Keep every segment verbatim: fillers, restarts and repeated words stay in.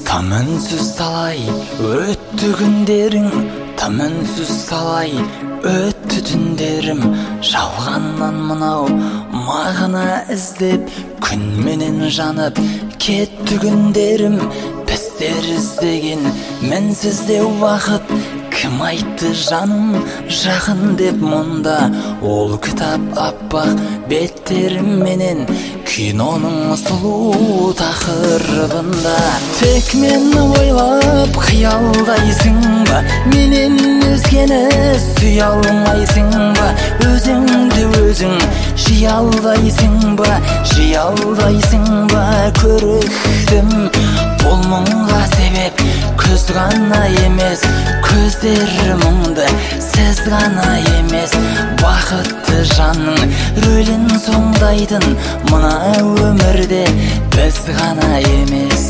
Тым үнсіз талай өтті күндерің, тым үнсіз талай өтті түндерім. Жалғаннан мынау мағына іздеп, күн менен жанып кетті күндерім. Біздер іздеген мінсізде уақыт, кім айтты жаным жақын деп мұнда. Ол кітап аппақ беттерім менен киноның сұлу тақырыбында. Тек мені ойлап қиялдайсың ба, менен өзгені сүйе алмайсың ба? Өзіңді өзің жиі алдайсың ба, жиі алдайсың ба? Көріктім бұл мұңға себеп көз ғана емес, көздер мұңды сіз ғана емес. Бақытты жанның рөлін сомдайтын мына өмірде біз ғана емес.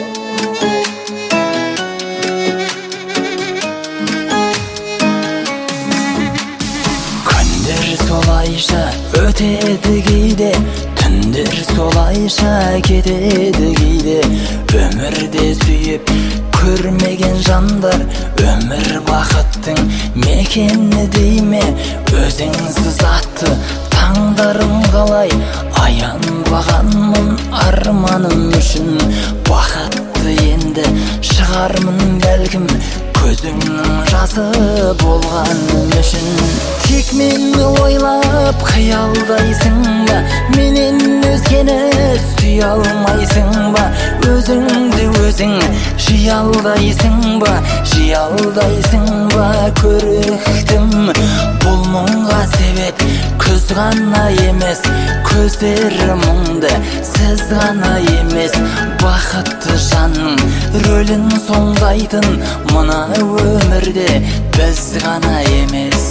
Күндер солайша өтеді кейде, түндер солайша кетеді кейде. Өмірде сүйіп көрмеген жандар өмір бақыттың мекені дей ме? Өзіңсіз атты таңдарым қалай, аянбағанмын арманым үшін. Бақытты енді шығармын бәлкім, көзіңнің жасы болғаным үшін. Тек мені ойлап қиялдайсың ба, менен өзгені сүйе алмайсың ба? Өзіңді өзің жиі алдайсың ба, жиі алдайсың ба? Көріктім бұл мұңға себеп көз ғана емес, көздер мұңды сіз ғана емес. Бақытты жанның рөлін сомдайтын мына өмірде біз ғана емес.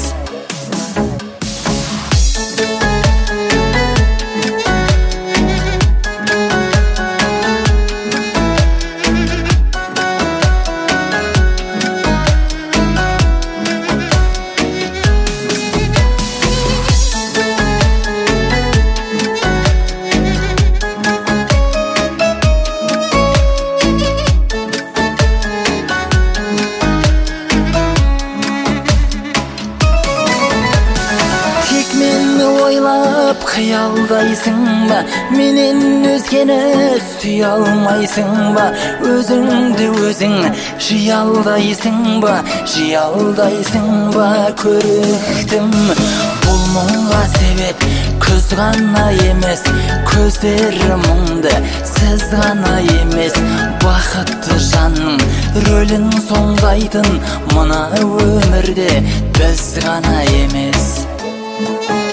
Ойлап қиялдайсың ба, менен өзгені сүйе алмайсың ба? Өзіңді өзің жиі алдайсың ба, жиі алдайсың ба? Көріктім бұл мұңға себеп көз ғана емес, көздер мұңды сіз ғана емес. Бақытты жанның рөлін сомдайтын мына өмірде біз ғана емес.